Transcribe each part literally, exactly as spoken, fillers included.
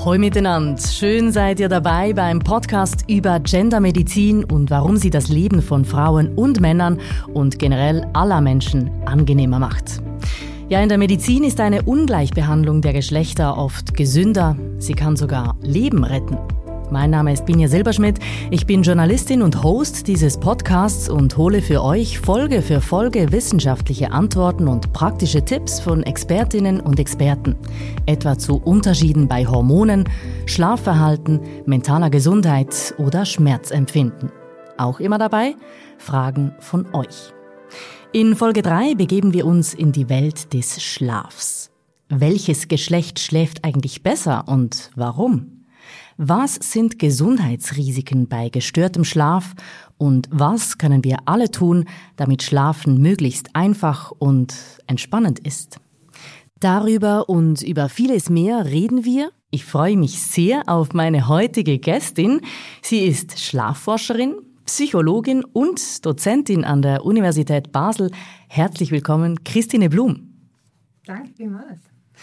Ahoi miteinander, schön seid ihr dabei beim Podcast über Gendermedizin und warum sie das Leben von Frauen und Männern und generell aller Menschen angenehmer macht. Ja, in der Medizin ist eine Ungleichbehandlung der Geschlechter oft gesünder, sie kann sogar Leben retten. Mein Name ist Binja Silberschmidt, ich bin Journalistin und Host dieses Podcasts und hole für euch Folge für Folge wissenschaftliche Antworten und praktische Tipps von Expertinnen und Experten, etwa zu Unterschieden bei Hormonen, Schlafverhalten, mentaler Gesundheit oder Schmerzempfinden. Auch immer dabei Fragen von euch. In Folge drei begeben wir uns in die Welt des Schlafs. Welches Geschlecht schläft eigentlich besser und warum? Was sind Gesundheitsrisiken bei gestörtem Schlaf und was können wir alle tun, damit Schlafen möglichst einfach und entspannend ist? Darüber und über vieles mehr reden wir. Ich freue mich sehr auf meine heutige Gästin. Sie ist Schlafforscherin, Psychologin und Dozentin an der Universität Basel. Herzlich willkommen, Christine Blum. Danke vielmals.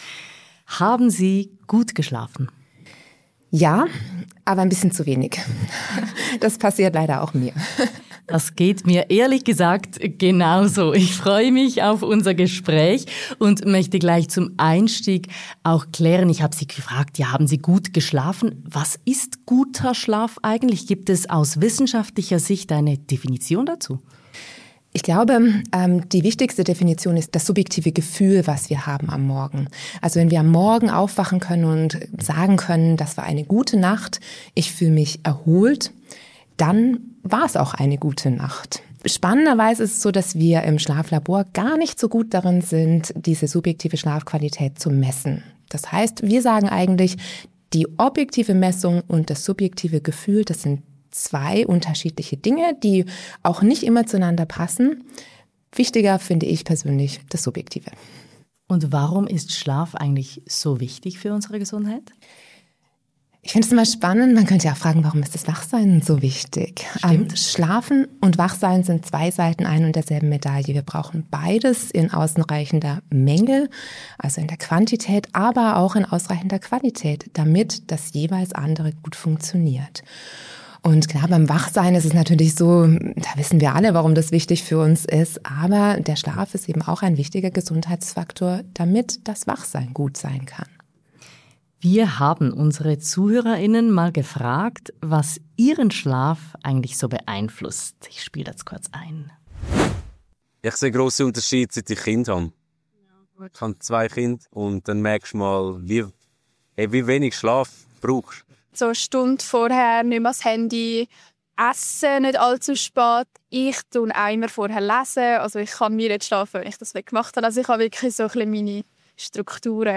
Haben Sie gut geschlafen? Ja, aber ein bisschen zu wenig. Das passiert leider auch mir. Das geht mir ehrlich gesagt genauso. Ich freue mich auf unser Gespräch und möchte gleich zum Einstieg auch klären. Ich habe Sie gefragt, ja, haben Sie gut geschlafen? Was ist guter Schlaf eigentlich? Gibt es aus wissenschaftlicher Sicht eine Definition dazu? Ich glaube, ähm, die wichtigste Definition ist das subjektive Gefühl, was wir haben am Morgen. Also wenn wir am Morgen aufwachen können und sagen können, das war eine gute Nacht, ich fühle mich erholt, dann war es auch eine gute Nacht. Spannenderweise ist es so, dass wir im Schlaflabor gar nicht so gut darin sind, diese subjektive Schlafqualität zu messen. Das heißt, wir sagen eigentlich, die objektive Messung und das subjektive Gefühl, das sind zwei unterschiedliche Dinge, die auch nicht immer zueinander passen. Wichtiger finde ich persönlich das Subjektive. Und warum ist Schlaf eigentlich so wichtig für unsere Gesundheit? Ich finde es immer spannend, man könnte ja auch fragen, warum ist das Wachsein so wichtig? Ähm, Schlafen und Wachsein sind zwei Seiten ein und derselben Medaille. Wir brauchen beides in ausreichender Menge, also in der Quantität, aber auch in ausreichender Qualität, damit das jeweils andere gut funktioniert. Und klar, beim Wachsein ist es natürlich so, da wissen wir alle, warum das wichtig für uns ist, aber der Schlaf ist eben auch ein wichtiger Gesundheitsfaktor, damit das Wachsein gut sein kann. Wir haben unsere ZuhörerInnen mal gefragt, was ihren Schlaf eigentlich so beeinflusst. Ich spiele das kurz ein. Ich sehe grossen Unterschied, seit ich Kind habe. Ich habe zwei Kinder und dann merkst du mal, wie, hey, wie wenig Schlaf brauchst du. So eine Stunde vorher nicht mehr das Handy, essen nicht allzu spät. Ich tue auch immer vorher lesen. Also ich kann mir nicht schlafen, wenn ich das gemacht habe. Also ich habe wirklich so ein bisschen meine Strukturen.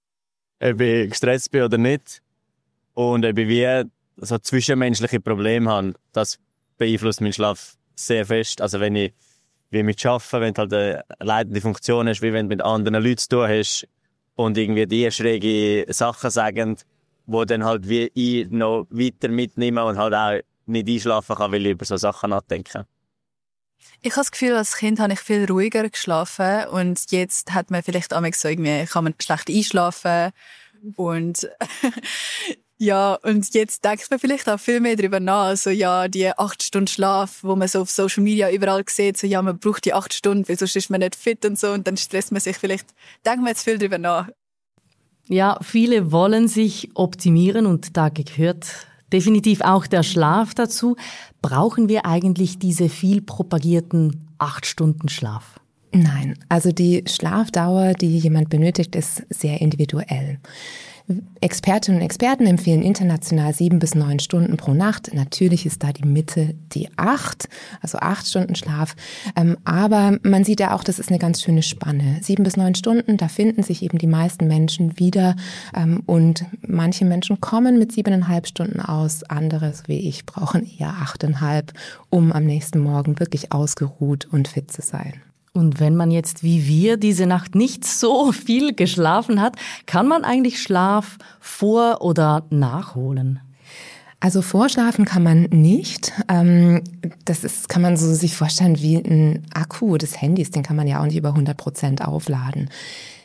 Ob ich gestresst bin oder nicht und ob ich wie so zwischenmenschliche Probleme habe, das beeinflusst meinen Schlaf sehr fest. Also wenn ich wie mit Arbeiten, wenn du halt eine leitende Funktion hast, wie wenn du mit anderen Leuten zu tun hast und irgendwie die schräge Sachen sagen, wo dann halt wie ich noch weiter mitnehmen und halt auch nicht einschlafen kann, weil ich über so Sachen nachdenke. Ich habe das Gefühl, als Kind habe ich viel ruhiger geschlafen und jetzt hat man vielleicht auch so irgendwie, kann man schlecht einschlafen und ja, und jetzt denkt man vielleicht auch viel mehr darüber nach, also ja, die acht Stunden Schlaf, wo man so auf Social Media überall sieht, so ja, man braucht die acht Stunden, weil sonst ist man nicht fit und so und dann stresst man sich vielleicht, denkt man jetzt viel darüber nach. Ja, viele wollen sich optimieren und da gehört definitiv auch der Schlaf dazu. Brauchen wir eigentlich diese viel propagierten acht Stunden Schlaf? Nein, also die Schlafdauer, die jemand benötigt, ist sehr individuell. Expertinnen und Experten empfehlen international sieben bis neun Stunden pro Nacht. Natürlich ist da die Mitte die acht, also acht Stunden Schlaf. Ähm, aber man sieht ja auch, das ist eine ganz schöne Spanne. Sieben bis neun Stunden, da finden sich eben die meisten Menschen wieder. Ähm, und manche Menschen kommen mit siebeneinhalb Stunden aus. Andere, so wie ich, brauchen eher achteinhalb, um am nächsten Morgen wirklich ausgeruht und fit zu sein. Und wenn man jetzt wie wir diese Nacht nicht so viel geschlafen hat, kann man eigentlich Schlaf vor- oder nachholen? Also vorschlafen kann man nicht. Das ist, kann man so sich vorstellen wie ein Akku des Handys. Den kann man ja auch nicht über hundert Prozent aufladen.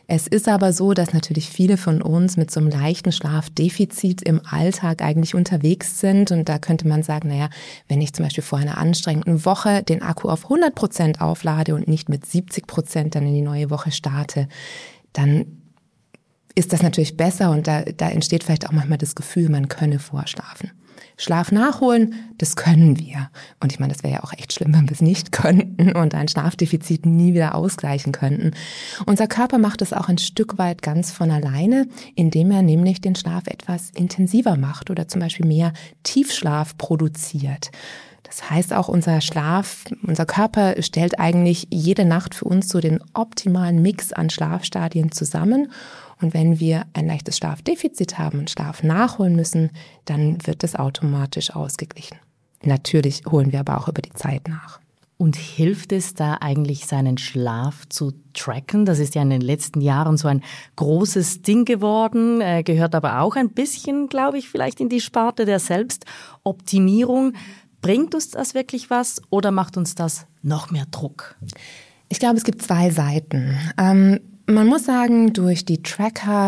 Es ist aber so, dass natürlich viele von uns mit so einem leichten Schlafdefizit im Alltag eigentlich unterwegs sind. Und da könnte man sagen, naja, wenn ich zum Beispiel vor einer anstrengenden Woche den Akku auf hundert Prozent auflade und nicht mit siebzig Prozent dann in die neue Woche starte, dann ist das natürlich besser und da, da entsteht vielleicht auch manchmal das Gefühl, man könne vorschlafen. Schlaf nachholen, das können wir. Und ich meine, das wäre ja auch echt schlimm, wenn wir es nicht könnten und ein Schlafdefizit nie wieder ausgleichen könnten. Unser Körper macht es auch ein Stück weit ganz von alleine, indem er nämlich den Schlaf etwas intensiver macht oder zum Beispiel mehr Tiefschlaf produziert. Das heißt auch, unser Schlaf, unser Körper stellt eigentlich jede Nacht für uns so den optimalen Mix an Schlafstadien zusammen. Und wenn wir ein leichtes Schlafdefizit haben und Schlaf nachholen müssen, dann wird das automatisch ausgeglichen. Natürlich holen wir aber auch über die Zeit nach. Und hilft es da eigentlich, seinen Schlaf zu tracken? Das ist ja in den letzten Jahren so ein großes Ding geworden, äh, gehört aber auch ein bisschen, glaube ich, vielleicht in die Sparte der Selbstoptimierung. Bringt uns das wirklich was oder macht uns das noch mehr Druck? Ich glaube, es gibt zwei Seiten. Ähm, man muss sagen, durch die Tracker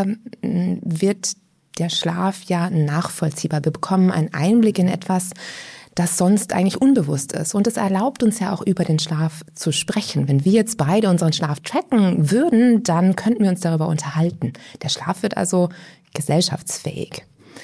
wird der Schlaf ja nachvollziehbar. Wir bekommen einen Einblick in etwas, das sonst eigentlich unbewusst ist. Und es erlaubt uns ja auch über den Schlaf zu sprechen. Wenn wir jetzt beide unseren Schlaf tracken würden, dann könnten wir uns darüber unterhalten. Der Schlaf wird also gesellschaftsfähig.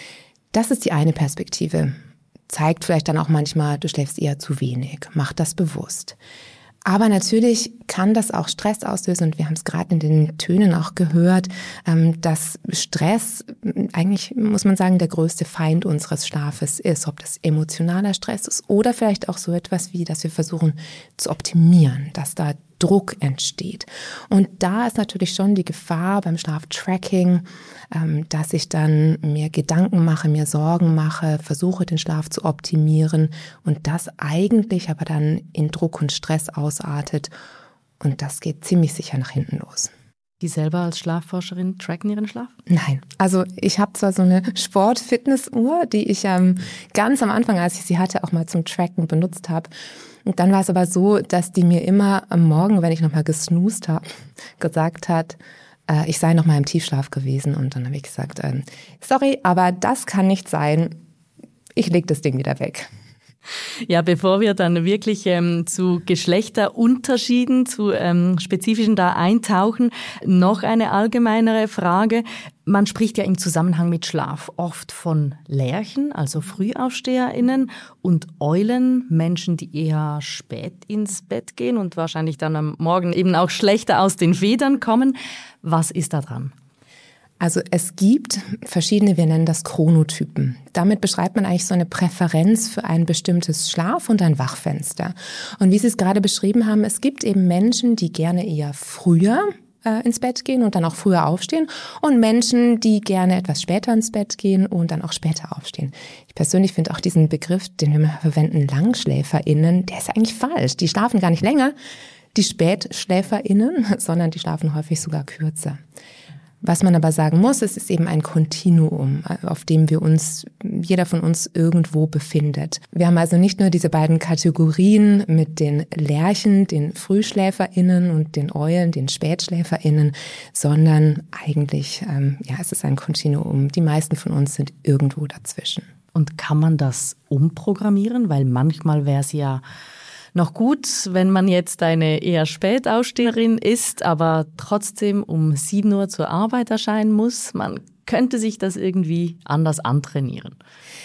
Das ist die eine Perspektive. Zeigt vielleicht dann auch manchmal, du schläfst eher zu wenig. Mach das bewusst. Aber natürlich kann das auch Stress auslösen und wir haben es gerade in den Tönen auch gehört, dass Stress eigentlich, muss man sagen, der größte Feind unseres Schlafes ist. Ob das emotionaler Stress ist oder vielleicht auch so etwas wie, dass wir versuchen zu optimieren, dass da Druck entsteht. Und da ist natürlich schon die Gefahr beim Schlaftracking, dass ich dann mir Gedanken mache, mir Sorgen mache, versuche den Schlaf zu optimieren und das eigentlich aber dann in Druck und Stress ausartet und das geht ziemlich sicher nach hinten los. Die selber als Schlafforscherin tracken ihren Schlaf? Nein, also ich habe zwar so eine Sport-Fitness-Uhr, die ich ähm, ganz am Anfang, als ich sie hatte, auch mal zum Tracken benutzt habe. Und dann war es aber so, dass die mir immer am Morgen, wenn ich nochmal gesnoost habe, gesagt hat, äh, ich sei nochmal im Tiefschlaf gewesen. Und dann habe ich gesagt, äh, sorry, aber das kann nicht sein. Ich lege das Ding wieder weg. Ja, bevor wir dann wirklich ähm, zu Geschlechterunterschieden, zu ähm, spezifischen da eintauchen, noch eine allgemeinere Frage. Man spricht ja im Zusammenhang mit Schlaf oft von Lerchen, also FrühaufsteherInnen, und Eulen, Menschen, die eher spät ins Bett gehen und wahrscheinlich dann am Morgen eben auch schlechter aus den Federn kommen. Was ist da dran? Also es gibt verschiedene, wir nennen das Chronotypen. Damit beschreibt man eigentlich so eine Präferenz für ein bestimmtes Schlaf- und ein Wachfenster. Und wie Sie es gerade beschrieben haben, es gibt eben Menschen, die gerne eher früher äh, ins Bett gehen und dann auch früher aufstehen und Menschen, die gerne etwas später ins Bett gehen und dann auch später aufstehen. Ich persönlich finde auch diesen Begriff, den wir verwenden, LangschläferInnen, der ist eigentlich falsch. Die schlafen gar nicht länger, die SpätschläferInnen, sondern die schlafen häufig sogar kürzer. Was man aber sagen muss, es ist eben ein Kontinuum, auf dem wir uns, jeder von uns irgendwo befindet. Wir haben also nicht nur diese beiden Kategorien mit den Lerchen, den FrühschläferInnen und den Eulen, den SpätschläferInnen, sondern eigentlich, ähm, ja, es ist ein Kontinuum. Die meisten von uns sind irgendwo dazwischen. Und kann man das umprogrammieren? Weil manchmal wäre es ja noch gut, wenn man jetzt eine eher Spätaufsteherin ist, aber trotzdem um sieben Uhr zur Arbeit erscheinen muss. Man könnte sich das irgendwie anders antrainieren.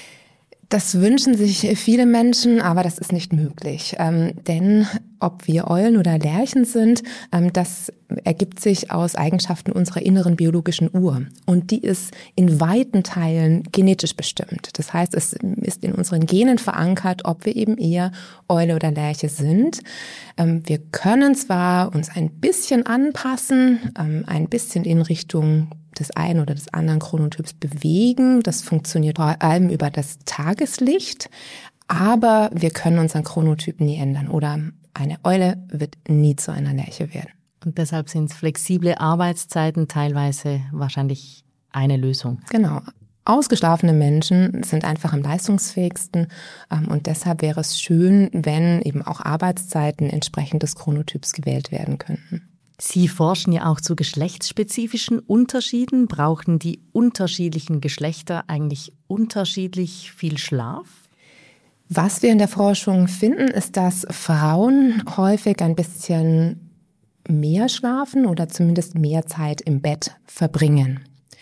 Das wünschen sich viele Menschen, aber das ist nicht möglich. Ähm, denn ob wir Eulen oder Lerchen sind, ähm, das ergibt sich aus Eigenschaften unserer inneren biologischen Uhr. Und die ist in weiten Teilen genetisch bestimmt. Das heißt, es ist in unseren Genen verankert, ob wir eben eher Eule oder Lerche sind. Ähm, wir können zwar uns ein bisschen anpassen, ähm, ein bisschen in Richtung des einen oder des anderen Chronotyps bewegen. Das funktioniert vor allem über das Tageslicht. Aber wir können unseren Chronotyp nie ändern. Oder eine Eule wird nie zu einer Lerche werden. Und deshalb sind flexible Arbeitszeiten teilweise wahrscheinlich eine Lösung. Genau. Ausgeschlafene Menschen sind einfach am leistungsfähigsten. Und deshalb wäre es schön, wenn eben auch Arbeitszeiten entsprechend des Chronotyps gewählt werden könnten. Sie forschen ja auch zu geschlechtsspezifischen Unterschieden. Brauchen die unterschiedlichen Geschlechter eigentlich unterschiedlich viel Schlaf? Was wir in der Forschung finden, ist, dass Frauen häufig ein bisschen mehr schlafen oder zumindest mehr Zeit im Bett verbringen.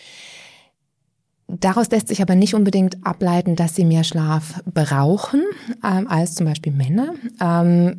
Daraus lässt sich aber nicht unbedingt ableiten, dass sie mehr Schlaf brauchen ähm, als zum Beispiel Männer. Ähm,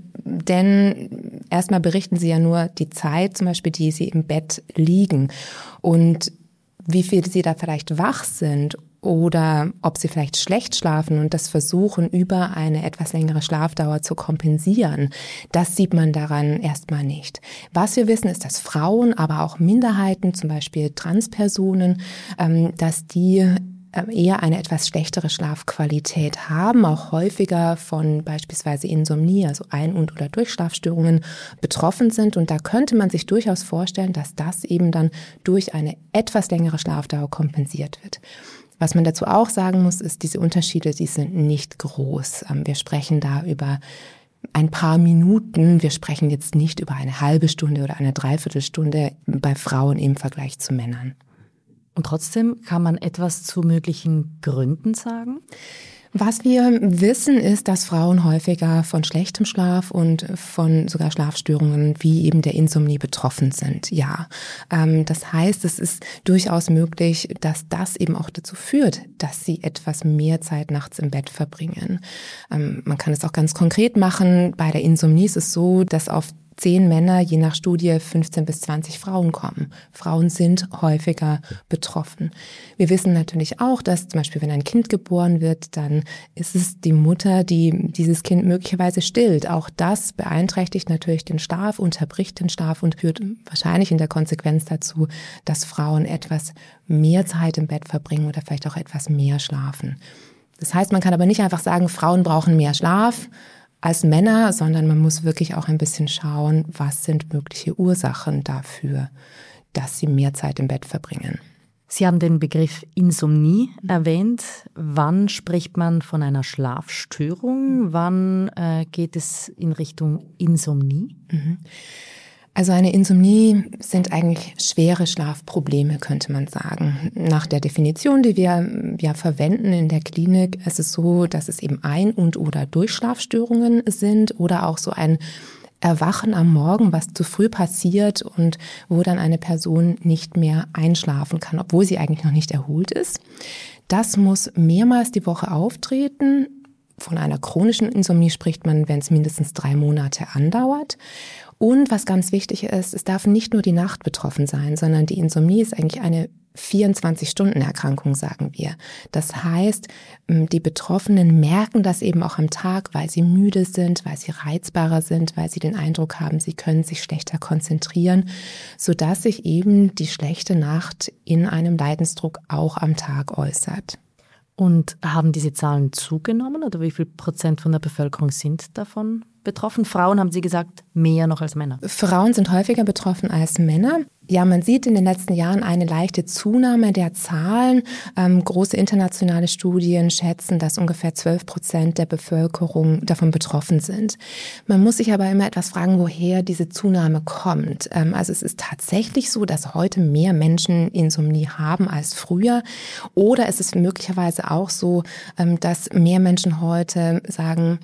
denn erstmal berichten sie ja nur die Zeit, zum Beispiel, die sie im Bett liegen. Und wie viel sie da vielleicht wach sind oder ob sie vielleicht schlecht schlafen und das versuchen, über eine etwas längere Schlafdauer zu kompensieren, das sieht man daran erstmal nicht. Was wir wissen, ist, dass Frauen, aber auch Minderheiten, zum Beispiel Transpersonen, dass die eher eine etwas schlechtere Schlafqualität haben, auch häufiger von beispielsweise Insomnie, also Ein- und oder Durchschlafstörungen betroffen sind. Und da könnte man sich durchaus vorstellen, dass das eben dann durch eine etwas längere Schlafdauer kompensiert wird. Was man dazu auch sagen muss, ist, diese Unterschiede, die sind nicht groß. Wir sprechen da über ein paar Minuten. Wir sprechen jetzt nicht über eine halbe Stunde oder eine Dreiviertelstunde bei Frauen im Vergleich zu Männern. Und trotzdem kann man etwas zu möglichen Gründen sagen? Was wir wissen, ist, dass Frauen häufiger von schlechtem Schlaf und von sogar Schlafstörungen wie eben der Insomnie betroffen sind. Ja, ähm, das heißt, es ist durchaus möglich, dass das eben auch dazu führt, dass sie etwas mehr Zeit nachts im Bett verbringen. Ähm, man kann es auch ganz konkret machen. Bei der Insomnie ist es so, dass auf zehn Männer, je nach Studie fünfzehn bis zwanzig Frauen kommen. Frauen sind häufiger betroffen. Wir wissen natürlich auch, dass zum Beispiel, wenn ein Kind geboren wird, dann ist es die Mutter, die dieses Kind möglicherweise stillt. Auch das beeinträchtigt natürlich den Schlaf, unterbricht den Schlaf und führt wahrscheinlich in der Konsequenz dazu, dass Frauen etwas mehr Zeit im Bett verbringen oder vielleicht auch etwas mehr schlafen. Das heißt, man kann aber nicht einfach sagen, Frauen brauchen mehr Schlaf als Männer, sondern man muss wirklich auch ein bisschen schauen, was sind mögliche Ursachen dafür, dass sie mehr Zeit im Bett verbringen. Sie haben den Begriff Insomnie erwähnt. Wann spricht man von einer Schlafstörung? Wann äh, geht es in Richtung Insomnie? Mhm. Also eine Insomnie sind eigentlich schwere Schlafprobleme, könnte man sagen. Nach der Definition, die wir ja verwenden in der Klinik, ist es so, dass es eben Ein- und oder Durchschlafstörungen sind oder auch so ein Erwachen am Morgen, was zu früh passiert und wo dann eine Person nicht mehr einschlafen kann, obwohl sie eigentlich noch nicht erholt ist. Das muss mehrmals die Woche auftreten. Von einer chronischen Insomnie spricht man, wenn es mindestens drei Monate andauert. Und was ganz wichtig ist, es darf nicht nur die Nacht betroffen sein, sondern die Insomnie ist eigentlich eine vierundzwanzig-Stunden-Erkrankung, sagen wir. Das heißt, die Betroffenen merken das eben auch am Tag, weil sie müde sind, weil sie reizbarer sind, weil sie den Eindruck haben, sie können sich schlechter konzentrieren, sodass sich eben die schlechte Nacht in einem Leidensdruck auch am Tag äußert. Und haben diese Zahlen zugenommen oder wie viel Prozent von der Bevölkerung sind davon betroffen? Frauen, haben Sie gesagt, mehr noch als Männer? Frauen sind häufiger betroffen als Männer. Ja, man sieht in den letzten Jahren eine leichte Zunahme der Zahlen. Ähm, große internationale Studien schätzen, dass ungefähr zwölf Prozent der Bevölkerung davon betroffen sind. Man muss sich aber immer etwas fragen, woher diese Zunahme kommt. Ähm, also es ist tatsächlich so, dass heute mehr Menschen Insomnie haben als früher. Oder es ist möglicherweise auch so, ähm, dass mehr Menschen heute sagen,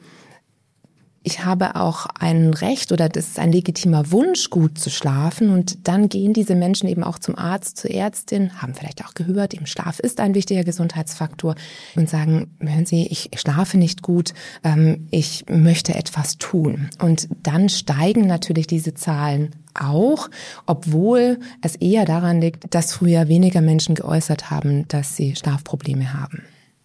ich habe auch ein Recht oder das ist ein legitimer Wunsch, gut zu schlafen. Und dann gehen diese Menschen eben auch zum Arzt, zur Ärztin, haben vielleicht auch gehört, eben Schlaf ist ein wichtiger Gesundheitsfaktor und sagen, hören Sie, ich schlafe nicht gut, ich möchte etwas tun. Und dann steigen natürlich diese Zahlen auch, obwohl es eher daran liegt, dass früher weniger Menschen geäußert haben, dass sie Schlafprobleme haben.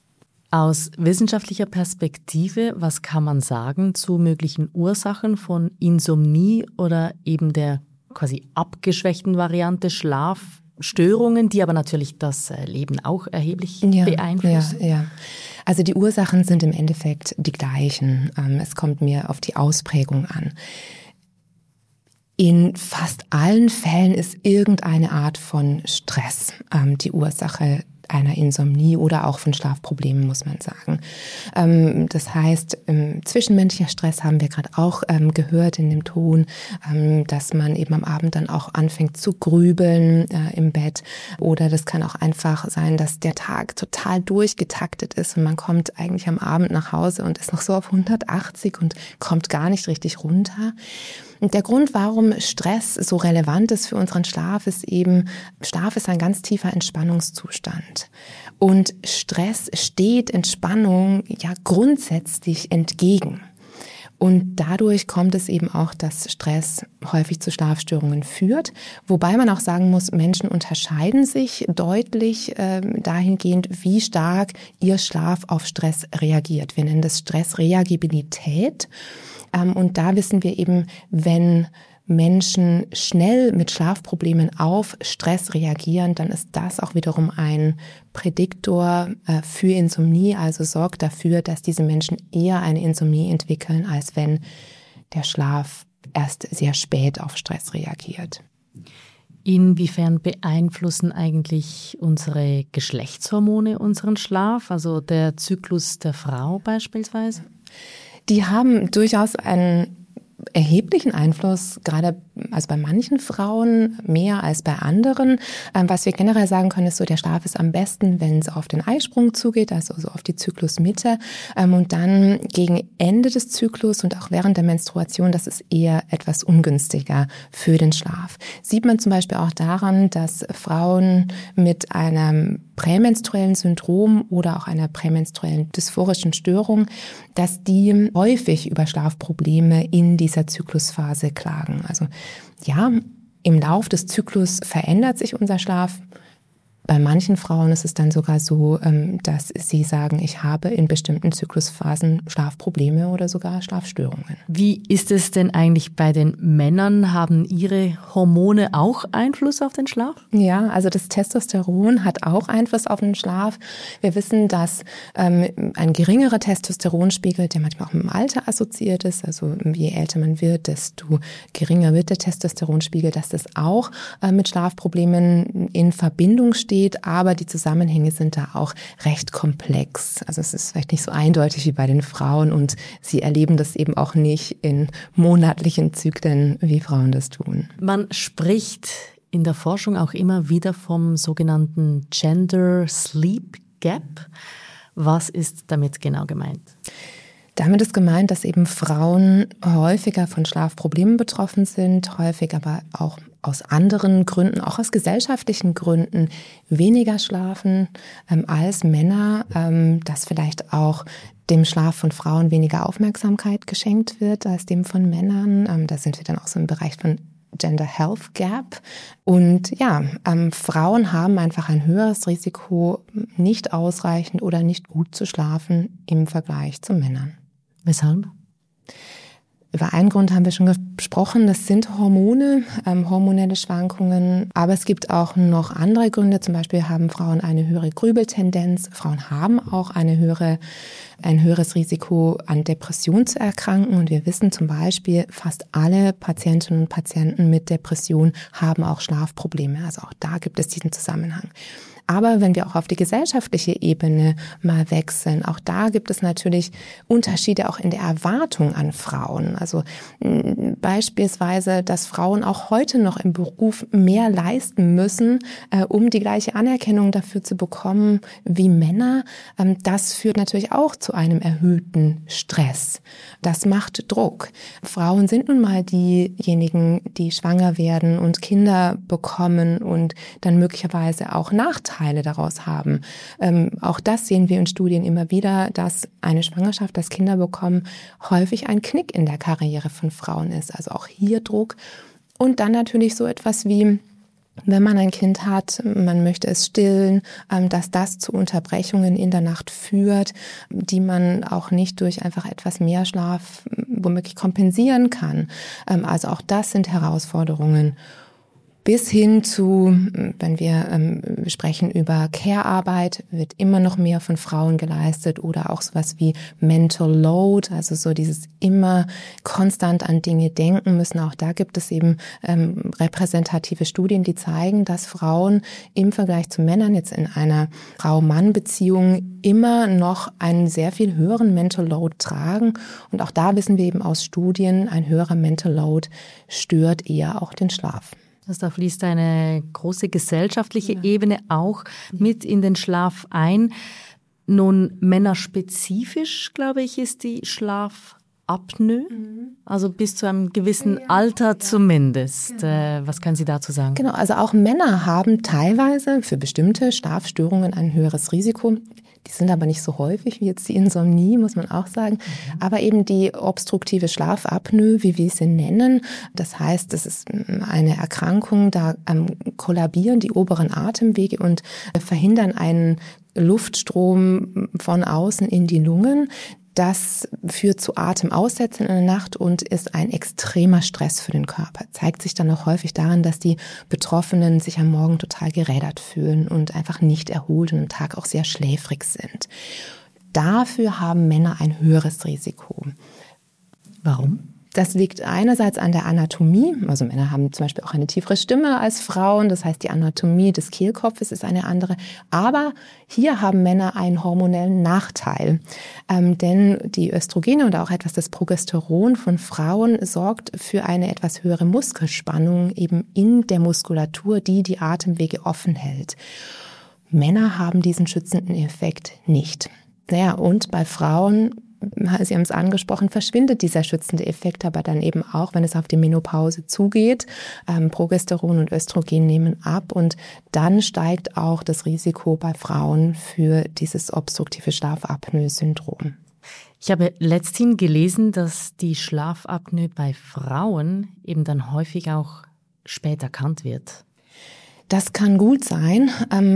Aus wissenschaftlicher Perspektive, was kann man sagen zu möglichen Ursachen von Insomnie oder eben der quasi abgeschwächten Variante Schlafstörungen, die aber natürlich das Leben auch erheblich ja, beeinflussen? Ja, ja. Also die Ursachen sind im Endeffekt die gleichen. Es kommt mir auf die Ausprägung an. In fast allen Fällen ist irgendeine Art von Stress ähm, die Ursache. einer Insomnie oder auch von Schlafproblemen, muss man sagen. Ähm, das heißt, ähm, zwischenmenschlicher Stress haben wir gerade auch ähm, gehört in dem Ton, ähm, dass man eben am Abend dann auch anfängt zu grübeln äh, im Bett, oder das kann auch einfach sein, dass der Tag total durchgetaktet ist und man kommt eigentlich am Abend nach Hause und ist noch so auf hundertachtzig und kommt gar nicht richtig runter. Und der Grund, warum Stress so relevant ist für unseren Schlaf, ist eben, Schlaf ist ein ganz tiefer Entspannungszustand. Und Stress steht Entspannung ja grundsätzlich entgegen. Und dadurch kommt es eben auch, dass Stress häufig zu Schlafstörungen führt. Wobei man auch sagen muss, Menschen unterscheiden sich deutlich äh, dahingehend, wie stark ihr Schlaf auf Stress reagiert. Wir nennen das Stressreagibilität. Ähm, und da wissen wir eben, wenn Menschen schnell mit Schlafproblemen auf Stress reagieren, dann ist das auch wiederum ein Prädiktor äh, für Insomnie, also sorgt dafür, dass diese Menschen eher eine Insomnie entwickeln, als wenn der Schlaf erst sehr spät auf Stress reagiert. Inwiefern beeinflussen eigentlich unsere Geschlechtshormone unseren Schlaf, also der Zyklus der Frau beispielsweise? Die haben durchaus einen erheblichen Einfluss, gerade also bei manchen Frauen mehr als bei anderen. Ähm, was wir generell sagen können, ist so, der Schlaf ist am besten, wenn es auf den Eisprung zugeht, also so auf die Zyklusmitte. Ähm, und dann gegen Ende des Zyklus und auch während der Menstruation, das ist eher etwas ungünstiger für den Schlaf. Sieht man zum Beispiel auch daran, dass Frauen mit einem prämenstruellen Syndrom oder auch einer prämenstruellen dysphorischen Störung, dass die häufig über Schlafprobleme in dieser Zyklusphase klagen. Also ja, im Lauf des Zyklus verändert sich unser Schlaf. Bei manchen Frauen ist es dann sogar so, dass sie sagen, ich habe in bestimmten Zyklusphasen Schlafprobleme oder sogar Schlafstörungen. Wie ist es denn eigentlich bei den Männern? Haben ihre Hormone auch Einfluss auf den Schlaf? Ja, also das Testosteron hat auch Einfluss auf den Schlaf. Wir wissen, dass ähm, ein geringerer Testosteronspiegel, der manchmal auch mit dem Alter assoziiert ist, also je älter man wird, desto geringer wird der Testosteronspiegel, dass das auch äh, mit Schlafproblemen in Verbindung steht. Aber die Zusammenhänge sind da auch recht komplex. Also es ist vielleicht nicht so eindeutig wie bei den Frauen und sie erleben das eben auch nicht in monatlichen Zyklen, wie Frauen das tun. Man spricht in der Forschung auch immer wieder vom sogenannten Gender Sleep Gap. Was ist damit genau gemeint? Damit ist gemeint, dass eben Frauen häufiger von Schlafproblemen betroffen sind, häufig aber auch aus anderen Gründen, auch aus gesellschaftlichen Gründen weniger schlafen ähm, als Männer, ähm, dass vielleicht auch dem Schlaf von Frauen weniger Aufmerksamkeit geschenkt wird als dem von Männern. Ähm, da sind wir dann auch so im Bereich von Gender Health Gap. Und ja, ähm, Frauen haben einfach ein höheres Risiko, nicht ausreichend oder nicht gut zu schlafen im Vergleich zu Männern. Weshalb? Über einen Grund haben wir schon gesprochen, das sind Hormone, ähm, hormonelle Schwankungen. Aber es gibt auch noch andere Gründe. Zum Beispiel haben Frauen eine höhere Grübeltendenz. Frauen haben auch eine höhere, ein höheres Risiko, an Depression zu erkranken. Und wir wissen zum Beispiel, fast alle Patientinnen und Patienten mit Depression haben auch Schlafprobleme. Also auch da gibt es diesen Zusammenhang. Aber wenn wir auch auf die gesellschaftliche Ebene mal wechseln, auch da gibt es natürlich Unterschiede auch in der Erwartung an Frauen. Also beispielsweise, dass Frauen auch heute noch im Beruf mehr leisten müssen, äh, um die gleiche Anerkennung dafür zu bekommen wie Männer. Ähm, das führt natürlich auch zu einem erhöhten Stress. Das macht Druck. Frauen sind nun mal diejenigen, die schwanger werden und Kinder bekommen und dann möglicherweise auch Nachteile daraus haben. Ähm, auch das sehen wir in Studien immer wieder, dass eine Schwangerschaft, das Kinder bekommen, häufig ein Knick in der Karriere von Frauen ist. Also auch hier Druck. Und dann natürlich so etwas wie, wenn man ein Kind hat, man möchte es stillen, ähm, dass das zu Unterbrechungen in der Nacht führt, die man auch nicht durch einfach etwas mehr Schlaf womöglich kompensieren kann. Ähm, also auch das sind Herausforderungen. Bis hin zu, wenn wir ähm, sprechen über Care-Arbeit, wird immer noch mehr von Frauen geleistet oder auch sowas wie Mental Load, also so dieses immer konstant an Dinge denken müssen. Auch da gibt es eben ähm, repräsentative Studien, die zeigen, dass Frauen im Vergleich zu Männern jetzt in einer Frau-Mann-Beziehung immer noch einen sehr viel höheren Mental Load tragen. Und auch da wissen wir eben aus Studien, ein höherer Mental Load stört eher auch den Schlaf. Also da fließt eine große gesellschaftliche ja. Ebene auch mit in den Schlaf ein. Nun, männerspezifisch, glaube ich, ist die Schlafapnoe, mhm. also bis zu einem gewissen ja, Alter ja. zumindest. Genau. Äh, was können Sie dazu sagen? Genau, also auch Männer haben teilweise für bestimmte Schlafstörungen ein höheres Risiko. Die sind aber nicht so häufig wie jetzt die Insomnie, muss man auch sagen. Mhm. Aber eben die obstruktive Schlafapnoe, wie wir sie nennen, das heißt, das ist eine Erkrankung, da ähm, kollabieren die oberen Atemwege und äh, verhindern einen Luftstrom von außen in die Lungen. Das führt zu Atemaussetzen in der Nacht und ist ein extremer Stress für den Körper. Zeigt sich dann auch häufig daran, dass die Betroffenen sich am Morgen total gerädert fühlen und einfach nicht erholt und am Tag auch sehr schläfrig sind. Dafür haben Männer ein höheres Risiko. Warum? Das liegt einerseits an der Anatomie, also Männer haben zum Beispiel auch eine tiefere Stimme als Frauen, das heißt die Anatomie des Kehlkopfes ist eine andere, aber hier haben Männer einen hormonellen Nachteil, ähm, denn die Östrogene und auch etwas das Progesteron von Frauen sorgt für eine etwas höhere Muskelspannung eben in der Muskulatur, die die Atemwege offen hält. Männer haben diesen schützenden Effekt nicht. Naja, und bei Frauen, Sie haben es angesprochen, verschwindet dieser schützende Effekt aber dann eben auch, wenn es auf die Menopause zugeht. Ähm, Progesteron und Östrogen nehmen ab und dann steigt auch das Risiko bei Frauen für dieses obstruktive Schlafapnoe-Syndrom. Ich habe letzthin gelesen, dass die Schlafapnoe bei Frauen eben dann häufig auch spät erkannt wird. Das kann gut sein,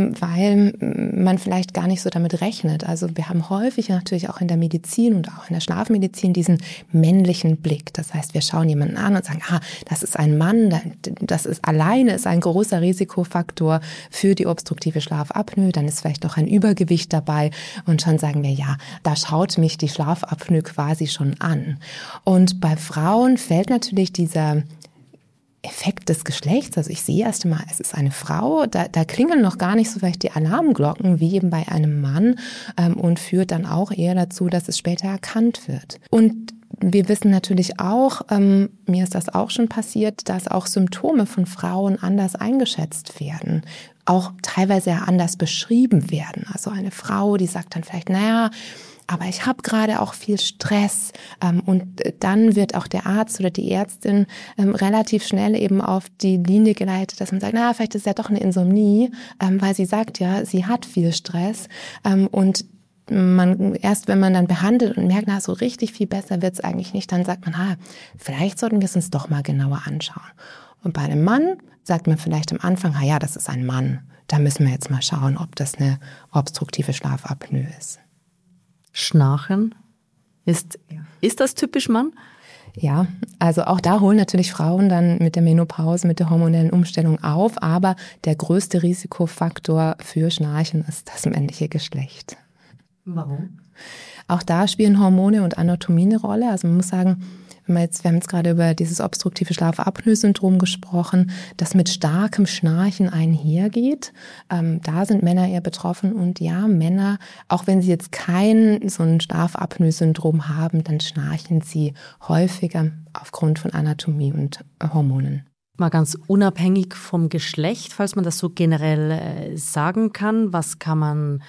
weil man vielleicht gar nicht so damit rechnet. Also wir haben häufig natürlich auch in der Medizin und auch in der Schlafmedizin diesen männlichen Blick. Das heißt, wir schauen jemanden an und sagen, ah, das ist ein Mann, das ist alleine ist ein großer Risikofaktor für die obstruktive Schlafapnoe. Dann ist vielleicht noch ein Übergewicht dabei und schon sagen wir, ja, da schaut mich die Schlafapnoe quasi schon an. Und bei Frauen fällt natürlich dieser Effekt des Geschlechts, also ich sehe erst einmal, es ist eine Frau, da, da klingeln noch gar nicht so vielleicht die Alarmglocken wie eben bei einem Mann ähm, und führt dann auch eher dazu, dass es später erkannt wird. Und wir wissen natürlich auch, ähm, mir ist das auch schon passiert, dass auch Symptome von Frauen anders eingeschätzt werden, auch teilweise anders beschrieben werden. Also eine Frau, die sagt dann vielleicht, naja, aber ich habe gerade auch viel Stress ähm, und dann wird auch der Arzt oder die Ärztin ähm, relativ schnell eben auf die Linie geleitet, dass man sagt, na, vielleicht ist ja doch eine Insomnie, ähm, weil sie sagt ja, sie hat viel Stress ähm, und man erst wenn man dann behandelt und merkt, na, so richtig viel besser wird's eigentlich nicht, dann sagt man, ah, vielleicht sollten wir es uns doch mal genauer anschauen. Und bei einem Mann sagt man vielleicht am Anfang, ah ja, das ist ein Mann, da müssen wir jetzt mal schauen, ob das eine obstruktive Schlafapnoe ist. Schnarchen? Ist, ja. ist das typisch Mann? Ja, also auch da holen natürlich Frauen dann mit der Menopause, mit der hormonellen Umstellung auf, aber der größte Risikofaktor für Schnarchen ist das männliche Geschlecht. Warum? Auch da spielen Hormone und Anatomie eine Rolle. Also man muss sagen, wenn wir, jetzt, wir haben jetzt gerade über dieses obstruktive Schlafapnoe-Syndrom gesprochen, das mit starkem Schnarchen einhergeht. Ähm, da sind Männer eher betroffen und ja, Männer, auch wenn sie jetzt kein so ein Schlafapnoe-Syndrom haben, dann schnarchen sie häufiger aufgrund von Anatomie und Hormonen. Mal ganz unabhängig vom Geschlecht, falls man das so generell äh, sagen kann, was kann man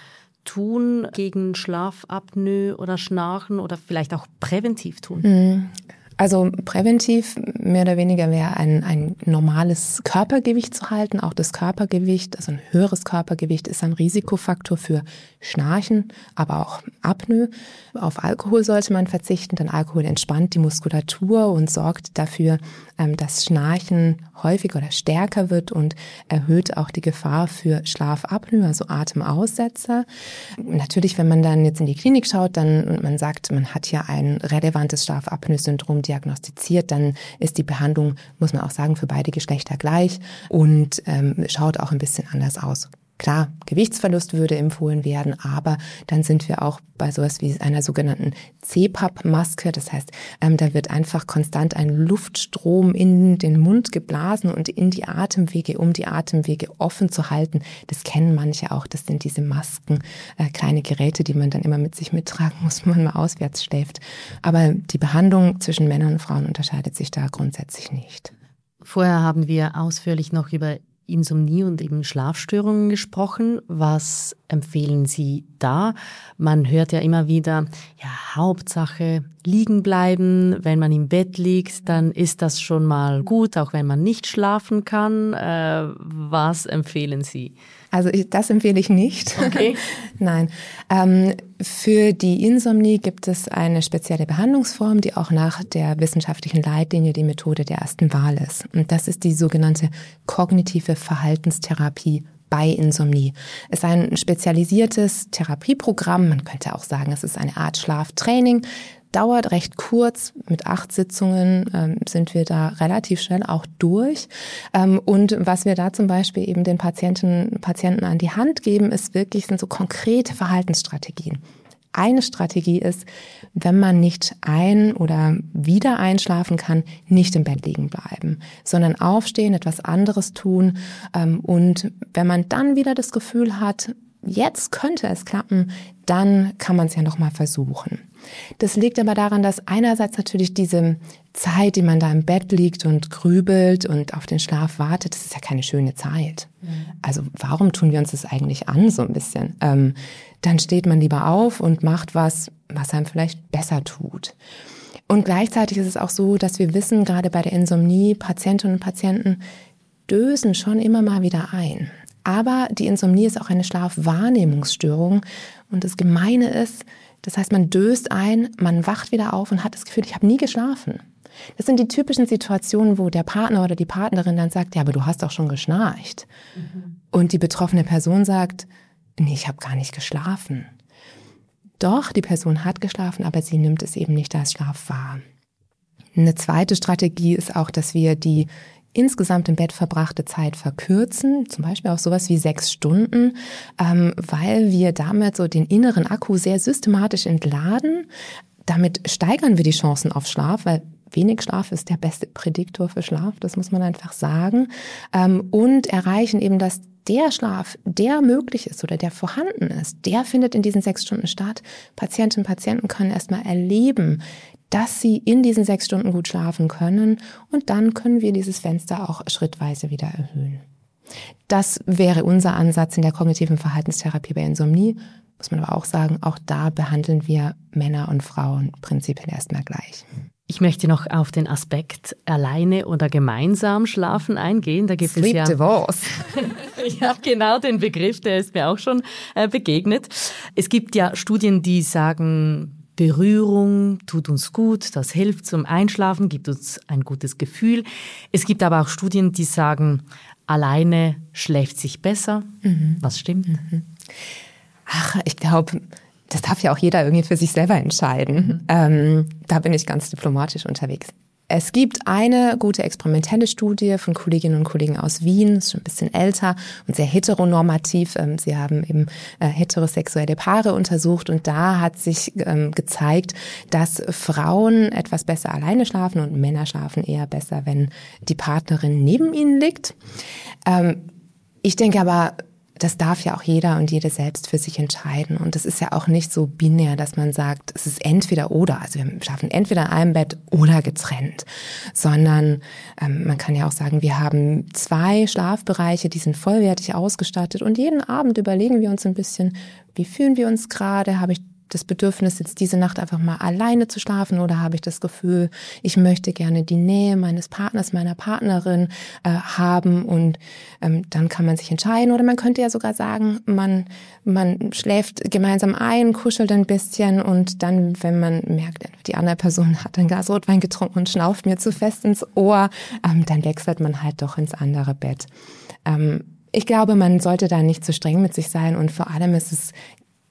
tun gegen Schlafapnoe oder Schnarchen oder vielleicht auch präventiv tun? Also präventiv mehr oder weniger wäre ein, ein normales Körpergewicht zu halten. Auch das Körpergewicht, also ein höheres Körpergewicht ist ein Risikofaktor für Schnarchen, aber auch Apnoe. Auf Alkohol sollte man verzichten, denn Alkohol entspannt die Muskulatur und sorgt dafür, dass Schnarchen häufiger oder stärker wird und erhöht auch die Gefahr für Schlafapnoe, also Atemaussetzer. Natürlich, wenn man dann jetzt in die Klinik schaut, dann und man sagt, man hat ja ein relevantes Schlafapnoe-Syndrom, diagnostiziert, dann ist die Behandlung, muss man auch sagen, für beide Geschlechter gleich und ähm, schaut auch ein bisschen anders aus. Klar, Gewichtsverlust würde empfohlen werden, aber dann sind wir auch bei sowas wie einer sogenannten C PAP-Maske. Das heißt, ähm, da wird einfach konstant ein Luftstrom in den Mund geblasen und in die Atemwege, um die Atemwege offen zu halten. Das kennen manche auch. Das sind diese Masken, äh, kleine Geräte, die man dann immer mit sich mittragen muss, wenn man mal auswärts schläft. Aber die Behandlung zwischen Männern und Frauen unterscheidet sich da grundsätzlich nicht. Vorher haben wir ausführlich noch über Insomnie und eben Schlafstörungen gesprochen. Was empfehlen Sie da? Man hört ja immer wieder, ja, Hauptsache liegen bleiben. Wenn man im Bett liegt, dann ist das schon mal gut, auch wenn man nicht schlafen kann. Äh, was empfehlen Sie? Also ich, das empfehle ich nicht. Okay. Nein. Ähm, für die Insomnie gibt es eine spezielle Behandlungsform, die auch nach der wissenschaftlichen Leitlinie die Methode der ersten Wahl ist. Und das ist die sogenannte kognitive Verhaltenstherapie bei Insomnie. Es ist ein spezialisiertes Therapieprogramm. Man könnte auch sagen, es ist eine Art Schlaftraining. Dauert recht kurz, mit acht Sitzungen ähm, sind wir da relativ schnell auch durch. Ähm, und was wir da zum Beispiel eben den Patienten, Patienten an die Hand geben, ist wirklich, sind so konkrete Verhaltensstrategien. Eine Strategie ist, wenn man nicht ein- oder wieder einschlafen kann, nicht im Bett liegen bleiben, sondern aufstehen, etwas anderes tun. Ähm, und wenn man dann wieder das Gefühl hat, jetzt könnte es klappen, dann kann man es ja nochmal versuchen. Das liegt aber daran, dass einerseits natürlich diese Zeit, die man da im Bett liegt und grübelt und auf den Schlaf wartet, das ist ja keine schöne Zeit. Mhm. Also warum tun wir uns das eigentlich an, so ein bisschen? Ähm, dann steht man lieber auf und macht was, was einem vielleicht besser tut. Und gleichzeitig ist es auch so, dass wir wissen, gerade bei der Insomnie, Patientinnen und Patienten dösen schon immer mal wieder ein. Aber die Insomnie ist auch eine Schlafwahrnehmungsstörung. Und das Gemeine ist, das heißt, man döst ein, man wacht wieder auf und hat das Gefühl, ich habe nie geschlafen. Das sind die typischen Situationen, wo der Partner oder die Partnerin dann sagt, ja, aber du hast doch schon geschnarcht. Mhm. Und die betroffene Person sagt, nee, ich habe gar nicht geschlafen. Doch, die Person hat geschlafen, aber sie nimmt es eben nicht als Schlaf wahr. Eine zweite Strategie ist auch, dass wir die insgesamt im Bett verbrachte Zeit verkürzen, zum Beispiel auch sowas wie sechs Stunden, ähm, weil wir damit so den inneren Akku sehr systematisch entladen. Damit steigern wir die Chancen auf Schlaf, weil wenig Schlaf ist der beste Prädiktor für Schlaf, das muss man einfach sagen, ähm, und erreichen eben, dass der Schlaf, der möglich ist oder der vorhanden ist, der findet in diesen sechs Stunden statt. Patientinnen und Patienten können erstmal erleben, dass sie in diesen sechs Stunden gut schlafen können und dann können wir dieses Fenster auch schrittweise wieder erhöhen. Das wäre unser Ansatz in der kognitiven Verhaltenstherapie bei Insomnie. Muss man aber auch sagen, auch da behandeln wir Männer und Frauen prinzipiell erstmal gleich. Ich möchte noch auf den Aspekt alleine oder gemeinsam schlafen eingehen. Da gibt Sleep es ja Divorce. Ja, genau, den Begriff, der ist mir auch schon äh, begegnet. Es gibt ja Studien, die sagen, Berührung tut uns gut, das hilft zum Einschlafen, gibt uns ein gutes Gefühl. Es gibt aber auch Studien, die sagen, alleine schläft sich besser. Mhm. Was stimmt? Mhm. Ach, ich glaube, das darf ja auch jeder irgendwie für sich selber entscheiden. Mhm. Ähm, da bin ich ganz diplomatisch unterwegs. Es gibt eine gute experimentelle Studie von Kolleginnen und Kollegen aus Wien, ist schon ein bisschen älter und sehr heteronormativ. Sie haben eben heterosexuelle Paare untersucht und da hat sich gezeigt, dass Frauen etwas besser alleine schlafen und Männer schlafen eher besser, wenn die Partnerin neben ihnen liegt. Ich denke aber, das darf ja auch jeder und jede selbst für sich entscheiden. Und es ist ja auch nicht so binär, dass man sagt, es ist entweder oder. Also wir schaffen entweder in einem Bett oder getrennt. Sondern ähm, man kann ja auch sagen, wir haben zwei Schlafbereiche, die sind vollwertig ausgestattet. Und jeden Abend überlegen wir uns ein bisschen, wie fühlen wir uns gerade? Habe ich das Bedürfnis, jetzt diese Nacht einfach mal alleine zu schlafen oder habe ich das Gefühl, ich möchte gerne die Nähe meines Partners, meiner Partnerin äh, haben und ähm, dann kann man sich entscheiden. Oder man könnte ja sogar sagen, man, man schläft gemeinsam ein, kuschelt ein bisschen und dann, wenn man merkt, die andere Person hat ein Glas Rotwein getrunken und schnauft mir zu fest ins Ohr, ähm, dann wechselt man halt doch ins andere Bett. Ähm, ich glaube, man sollte da nicht zu streng mit sich sein und vor allem ist es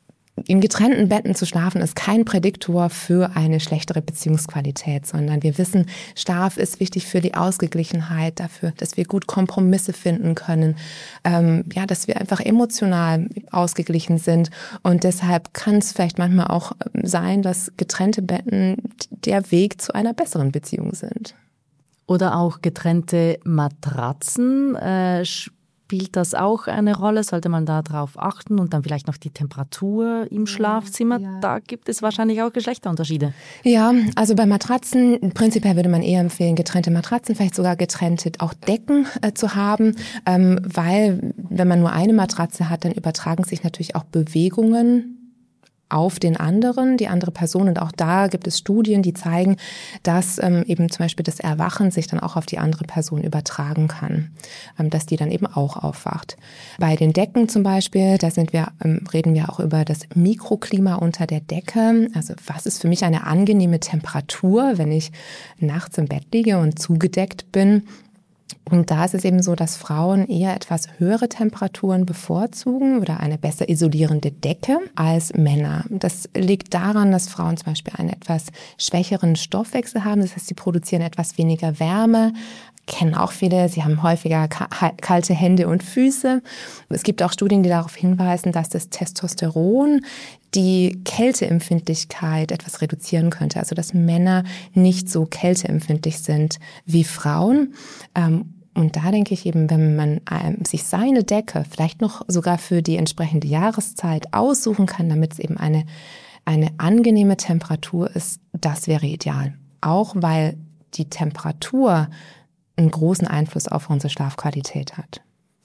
in getrennten Betten zu schlafen ist kein Prädiktor für eine schlechtere Beziehungsqualität, sondern wir wissen, Schlaf ist wichtig für die Ausgeglichenheit, dafür, dass wir gut Kompromisse finden können, ähm, ja, dass wir einfach emotional ausgeglichen sind. Und deshalb kann es vielleicht manchmal auch sein, dass getrennte Betten der Weg zu einer besseren Beziehung sind. Oder auch getrennte Matratzen. Äh, spielt das auch eine Rolle? Sollte man da drauf achten? Und dann vielleicht noch die Temperatur im Schlafzimmer. Ja. Da gibt es wahrscheinlich auch Geschlechterunterschiede. Ja, also bei Matratzen, prinzipiell würde man eher empfehlen, getrennte Matratzen, vielleicht sogar getrennte auch Decken äh, zu haben, ähm, weil wenn man nur eine Matratze hat, dann übertragen sich natürlich auch Bewegungen auf den anderen, die andere Person. Und auch da gibt es Studien, die zeigen, dass ähm, eben zum Beispiel das Erwachen sich dann auch auf die andere Person übertragen kann, ähm, dass die dann eben auch aufwacht. Bei den Decken zum Beispiel, da sind wir, ähm, reden wir auch über das Mikroklima unter der Decke. Also was ist für mich eine angenehme Temperatur, wenn ich nachts im Bett liege und zugedeckt bin? Und da ist es eben so, dass Frauen eher etwas höhere Temperaturen bevorzugen oder eine besser isolierende Decke als Männer. Das liegt daran, dass Frauen zum Beispiel einen etwas schwächeren Stoffwechsel haben. Das heißt, sie produzieren etwas weniger Wärme. Kennen auch viele, sie haben häufiger kalte Hände und Füße. Es gibt auch Studien, die darauf hinweisen, dass das Testosteron die Kälteempfindlichkeit etwas reduzieren könnte. Also dass Männer nicht so kälteempfindlich sind wie Frauen. Und da denke ich eben, wenn man sich seine Decke vielleicht noch sogar für die entsprechende Jahreszeit aussuchen kann, damit es eben eine, eine angenehme Temperatur ist, das wäre ideal. Auch weil die Temperatur einen großen Einfluss auf unsere Schlafqualität hat.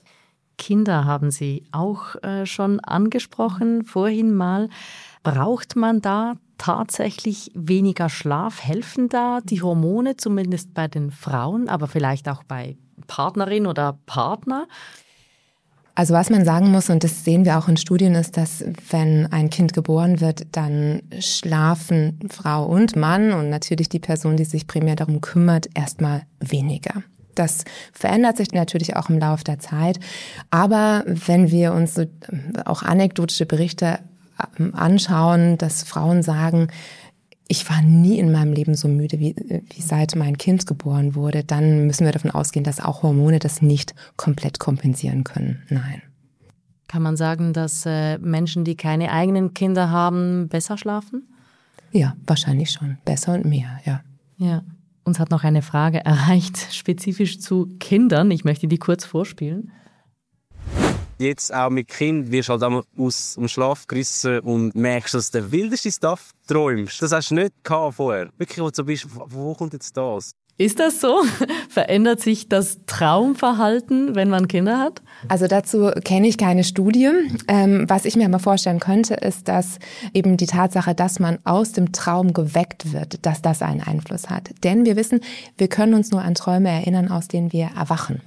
Kinder haben Sie auch äh, schon angesprochen, vorhin mal. Braucht man da tatsächlich weniger Schlaf? Helfen da die Hormone, zumindest bei den Frauen, aber vielleicht auch bei Partnerin oder Partner? Also was man sagen muss, und das sehen wir auch in Studien, ist, dass wenn ein Kind geboren wird, dann schlafen Frau und Mann und natürlich die Person, die sich primär darum kümmert, erstmal weniger. Das verändert sich natürlich auch im Laufe der Zeit. Aber wenn wir uns so auch anekdotische Berichte anschauen, dass Frauen sagen, ich war nie in meinem Leben so müde, wie, wie seit mein Kind geboren wurde, dann müssen wir davon ausgehen, dass auch Hormone das nicht komplett kompensieren können. Nein. Kann man sagen, dass äh, Menschen, die keine eigenen Kinder haben, besser schlafen? Ja, wahrscheinlich schon. Besser und mehr, ja. Ja. Uns hat noch eine Frage erreicht, spezifisch zu Kindern. Ich möchte die kurz vorspielen. Jetzt auch mit Kind wirst du halt einmal aus dem Schlaf gerissen und merkst, dass du den wildesten Stuff träumst. Das hast du nicht gehabt vorher. Wirklich, wo du so bist, wo kommt jetzt das? Ist das so? Verändert sich das Traumverhalten, wenn man Kinder hat? Also dazu kenne ich keine Studie. Ähm, was ich mir aber vorstellen könnte, ist, dass eben die Tatsache, dass man aus dem Traum geweckt wird, dass das einen Einfluss hat. Denn wir wissen, wir können uns nur an Träume erinnern, aus denen wir erwachen.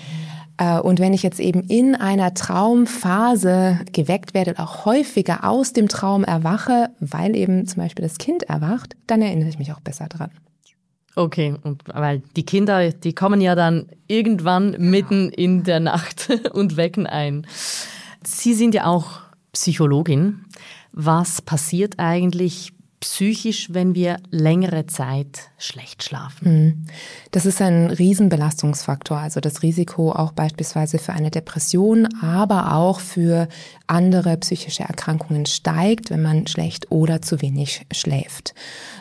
Und wenn ich jetzt eben in einer Traumphase geweckt werde und auch häufiger aus dem Traum erwache, weil eben zum Beispiel das Kind erwacht, dann erinnere ich mich auch besser dran. Okay, und weil die Kinder, die kommen ja dann irgendwann genau. mitten in der Nacht und wecken ein. Sie sind ja auch Psychologin. Was passiert eigentlich psychisch, wenn wir längere Zeit schlecht schlafen? Das ist ein Riesenbelastungsfaktor, also das Risiko auch beispielsweise für eine Depression, aber auch für andere psychische Erkrankungen steigt, wenn man schlecht oder zu wenig schläft.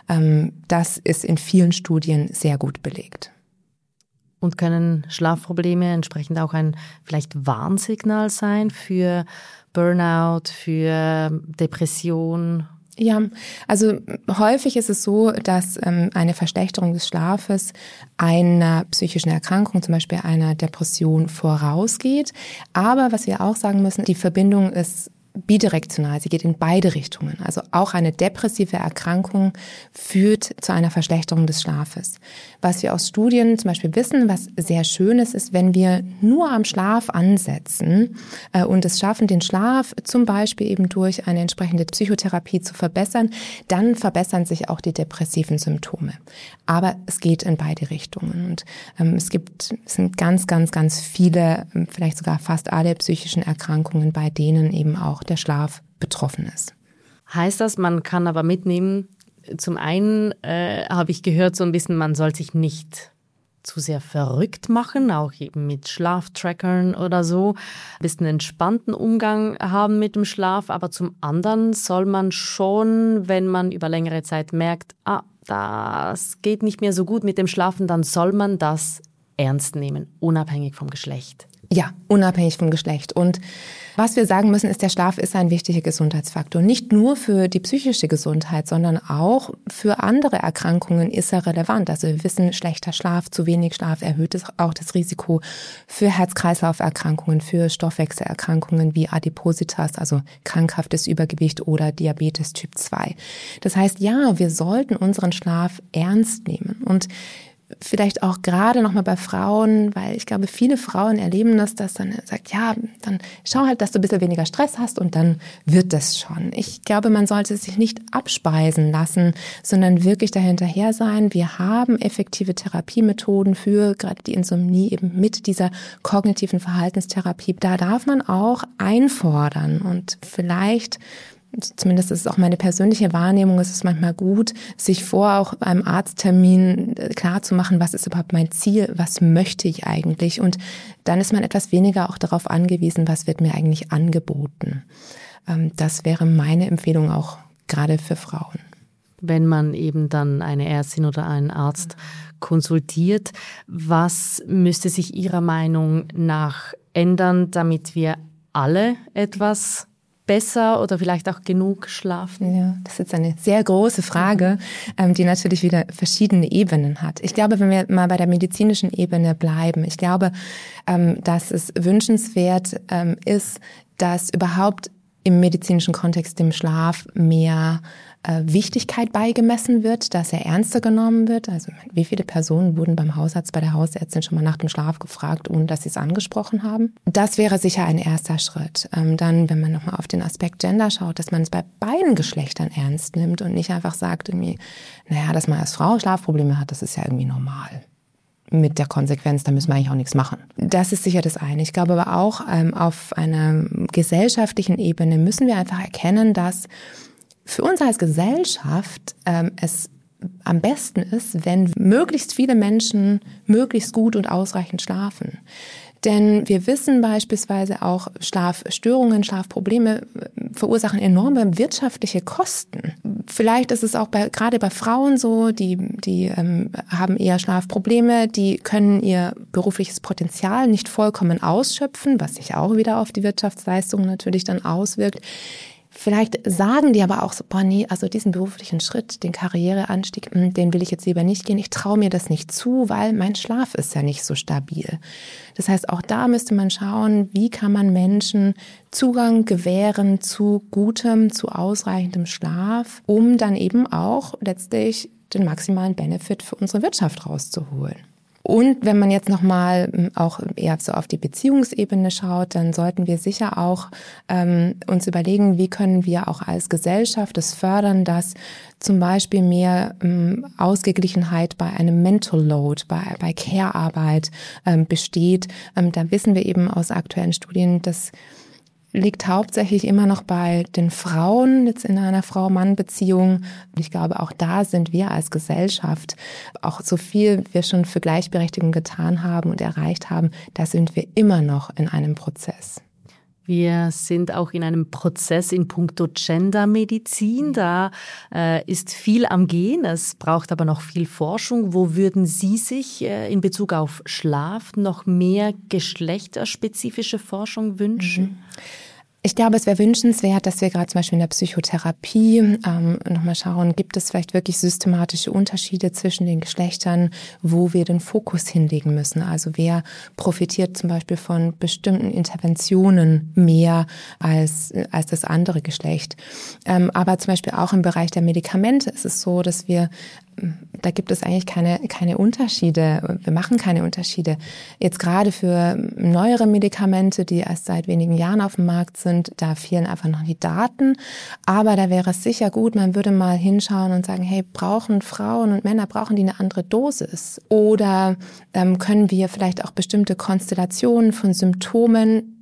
Das ist in vielen Studien sehr gut belegt. Und können Schlafprobleme entsprechend auch ein vielleicht Warnsignal sein für Burnout, für Depression? Ja, also häufig ist es so, dass ähm, eine Verschlechterung des Schlafes einer psychischen Erkrankung, zum Beispiel einer Depression, vorausgeht. Aber was wir auch sagen müssen, die Verbindung ist bidirektional, sie geht in beide Richtungen. Also auch eine depressive Erkrankung führt zu einer Verschlechterung des Schlafes. Was wir aus Studien zum Beispiel wissen, was sehr schön ist, ist, wenn wir nur am Schlaf ansetzen äh, und es schaffen, den Schlaf zum Beispiel eben durch eine entsprechende Psychotherapie zu verbessern, dann verbessern sich auch die depressiven Symptome. Aber es geht in beide Richtungen. Und ähm, es gibt, es sind ganz, ganz, ganz viele, vielleicht sogar fast alle psychischen Erkrankungen, bei denen eben auch der Schlaf betroffen ist. Heißt das, man kann aber mitnehmen, zum einen äh, habe ich gehört so ein bisschen, man soll sich nicht zu sehr verrückt machen, auch eben mit Schlaftrackern oder so, ein bisschen entspannten Umgang haben mit dem Schlaf, aber zum anderen soll man schon, wenn man über längere Zeit merkt, ah, das geht nicht mehr so gut mit dem Schlafen, dann soll man das ernst nehmen, unabhängig vom Geschlecht. Ja, unabhängig vom Geschlecht. Und was wir sagen müssen, ist, der Schlaf ist ein wichtiger Gesundheitsfaktor. Nicht nur für die psychische Gesundheit, sondern auch für andere Erkrankungen ist er relevant. Also wir wissen, schlechter Schlaf, zu wenig Schlaf erhöht auch das Risiko für Herz-Kreislauf-Erkrankungen, für Stoffwechselerkrankungen wie Adipositas, also krankhaftes Übergewicht oder Diabetes Typ zwei. Das heißt, ja, wir sollten unseren Schlaf ernst nehmen. Und vielleicht auch gerade nochmal bei Frauen, weil ich glaube, viele Frauen erleben das, dass dann sagt, ja, dann schau halt, dass du ein bisschen weniger Stress hast und dann wird das schon. Ich glaube, man sollte sich nicht abspeisen lassen, sondern wirklich dahinterher sein. Wir haben effektive Therapiemethoden für gerade die Insomnie eben mit dieser kognitiven Verhaltenstherapie. Da darf man auch einfordern und vielleicht, zumindest ist es auch meine persönliche Wahrnehmung, ist es manchmal gut, sich vor auch beim Arzttermin klar zu machen, was ist überhaupt mein Ziel, was möchte ich eigentlich? Und dann ist man etwas weniger auch darauf angewiesen, was wird mir eigentlich angeboten. Das wäre meine Empfehlung auch gerade für Frauen. Wenn man eben dann eine Ärztin oder einen Arzt konsultiert, was müsste sich Ihrer Meinung nach ändern, damit wir alle etwas besser oder vielleicht auch genug schlafen? Ja, das ist jetzt eine sehr große Frage, ähm, die natürlich wieder verschiedene Ebenen hat. Ich glaube, wenn wir mal bei der medizinischen Ebene bleiben, ich glaube, ähm, dass es wünschenswert ähm, ist, dass überhaupt im medizinischen Kontext dem Schlaf mehr äh, Wichtigkeit beigemessen wird, dass er ernster genommen wird. Also wie viele Personen wurden beim Hausarzt, bei der Hausärztin schon mal nach dem Schlaf gefragt, ohne dass sie es angesprochen haben? Das wäre sicher ein erster Schritt. Ähm, dann, wenn man nochmal auf den Aspekt Gender schaut, dass man es bei beiden Geschlechtern ernst nimmt und nicht einfach sagt, irgendwie, naja, dass man als Frau Schlafprobleme hat, das ist ja irgendwie normal. Mit der Konsequenz, da müssen wir eigentlich auch nichts machen. Das ist sicher das eine. Ich glaube aber auch, ähm, auf einer gesellschaftlichen Ebene müssen wir einfach erkennen, dass für uns als Gesellschaft ähm, es am besten ist, wenn möglichst viele Menschen möglichst gut und ausreichend schlafen. Denn wir wissen beispielsweise auch, Schlafstörungen, Schlafprobleme verursachen enorme wirtschaftliche Kosten. Vielleicht ist es auch bei, gerade bei Frauen so, die, die ähm, haben eher Schlafprobleme, die können ihr berufliches Potenzial nicht vollkommen ausschöpfen, was sich auch wieder auf die Wirtschaftsleistung natürlich dann auswirkt. Vielleicht sagen die aber auch so, boah, nee, also diesen beruflichen Schritt, den Karriereanstieg, den will ich jetzt lieber nicht gehen. Ich traue mir das nicht zu, weil mein Schlaf ist ja nicht so stabil. Das heißt, auch da müsste man schauen, wie kann man Menschen Zugang gewähren zu gutem, zu ausreichendem Schlaf, um dann eben auch letztlich den maximalen Benefit für unsere Wirtschaft rauszuholen. Und wenn man jetzt nochmal auch eher so auf die Beziehungsebene schaut, dann sollten wir sicher auch ähm, uns überlegen, wie können wir auch als Gesellschaft es fördern, dass zum Beispiel mehr ähm, Ausgeglichenheit bei einem Mental Load, bei, bei Care-Arbeit ähm, besteht. Ähm, da wissen wir eben aus aktuellen Studien, dass liegt hauptsächlich immer noch bei den Frauen, jetzt in einer Frau-Mann-Beziehung. Ich glaube, auch da sind wir als Gesellschaft, auch so viel wir schon für Gleichberechtigung getan haben und erreicht haben, da sind wir immer noch in einem Prozess. Wir sind auch in einem Prozess in puncto Gendermedizin. Da äh, ist viel am Gehen. Es braucht aber noch viel Forschung. Wo würden Sie sich äh, in Bezug auf Schlaf noch mehr geschlechterspezifische Forschung wünschen? Mhm. Ich glaube, es wäre wünschenswert, dass wir gerade zum Beispiel in der Psychotherapie ähm, nochmal schauen, gibt es vielleicht wirklich systematische Unterschiede zwischen den Geschlechtern, wo wir den Fokus hinlegen müssen. Also wer profitiert zum Beispiel von bestimmten Interventionen mehr als, als das andere Geschlecht. Ähm, aber zum Beispiel auch im Bereich der Medikamente ist es so, dass wir da gibt es eigentlich keine, keine Unterschiede. Wir machen keine Unterschiede. Jetzt gerade für neuere Medikamente, die erst seit wenigen Jahren auf dem Markt sind, da fehlen einfach noch die Daten. Aber da wäre es sicher gut, man würde mal hinschauen und sagen, hey, brauchen Frauen und Männer, brauchen die eine andere Dosis? Oder ähm, können wir vielleicht auch bestimmte Konstellationen von Symptomen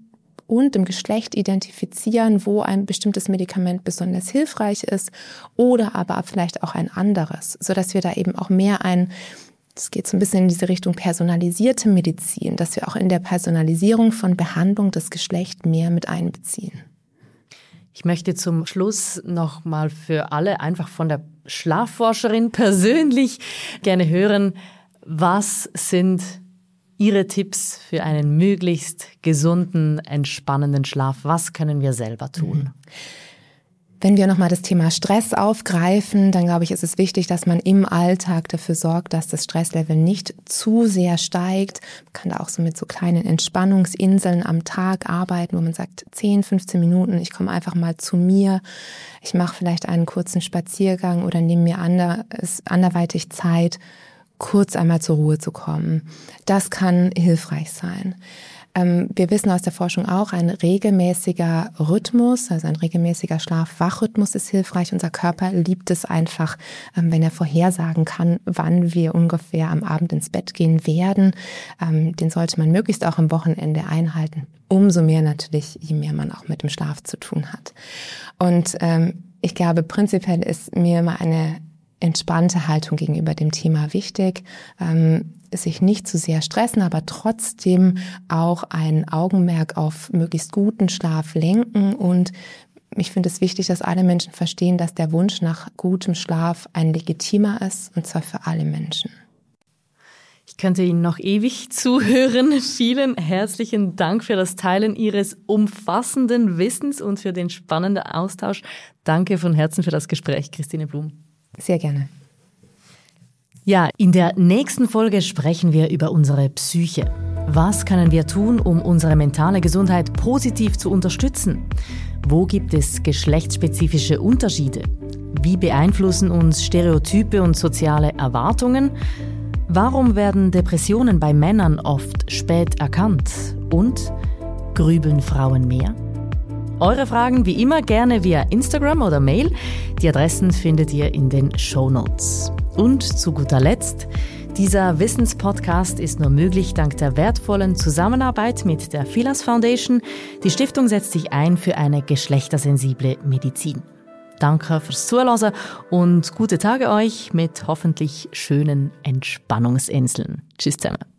und im Geschlecht identifizieren, wo ein bestimmtes Medikament besonders hilfreich ist oder aber vielleicht auch ein anderes, sodass wir da eben auch mehr ein, es geht so ein bisschen in diese Richtung personalisierte Medizin, dass wir auch in der Personalisierung von Behandlung das Geschlecht mehr mit einbeziehen. Ich möchte zum Schluss noch mal für alle einfach von der Schlafforscherin persönlich gerne hören, was sind Ihre Tipps für einen möglichst gesunden, entspannenden Schlaf? Was können wir selber tun? Wenn wir nochmal das Thema Stress aufgreifen, dann glaube ich, ist es wichtig, dass man im Alltag dafür sorgt, dass das Stresslevel nicht zu sehr steigt. Man kann da auch so mit so kleinen Entspannungsinseln am Tag arbeiten, wo man sagt, zehn, fünfzehn Minuten, ich komme einfach mal zu mir. Ich mache vielleicht einen kurzen Spaziergang oder nehme mir ander, anderweitig Zeit, kurz einmal zur Ruhe zu kommen. Das kann hilfreich sein. Wir wissen aus der Forschung auch, ein regelmäßiger Rhythmus, also ein regelmäßiger Schlaf-Wach-Rhythmus ist hilfreich. Unser Körper liebt es einfach, wenn er vorhersagen kann, wann wir ungefähr am Abend ins Bett gehen werden. Den sollte man möglichst auch am Wochenende einhalten. Umso mehr natürlich, je mehr man auch mit dem Schlaf zu tun hat. Und ich glaube, prinzipiell ist mir immer eine entspannte Haltung gegenüber dem Thema wichtig. Sich nicht zu sehr stressen, aber trotzdem auch ein Augenmerk auf möglichst guten Schlaf lenken. Und ich finde es wichtig, dass alle Menschen verstehen, dass der Wunsch nach gutem Schlaf ein legitimer ist, und zwar für alle Menschen. Ich könnte Ihnen noch ewig zuhören. Vielen herzlichen Dank für das Teilen Ihres umfassenden Wissens und für den spannenden Austausch. Danke von Herzen für das Gespräch, Christine Blum. Sehr gerne. Ja, in der nächsten Folge sprechen wir über unsere Psyche. Was können wir tun, um unsere mentale Gesundheit positiv zu unterstützen? Wo gibt es geschlechtsspezifische Unterschiede? Wie beeinflussen uns Stereotype und soziale Erwartungen? Warum werden Depressionen bei Männern oft spät erkannt? Und grübeln Frauen mehr? Eure Fragen wie immer gerne via Instagram oder Mail. Die Adressen findet ihr in den Shownotes. Und zu guter Letzt, dieser Wissenspodcast ist nur möglich dank der wertvollen Zusammenarbeit mit der Philas Foundation. Die Stiftung setzt sich ein für eine geschlechtersensible Medizin. Danke fürs Zuhören und gute Tage euch mit hoffentlich schönen Entspannungsinseln. Tschüss zusammen.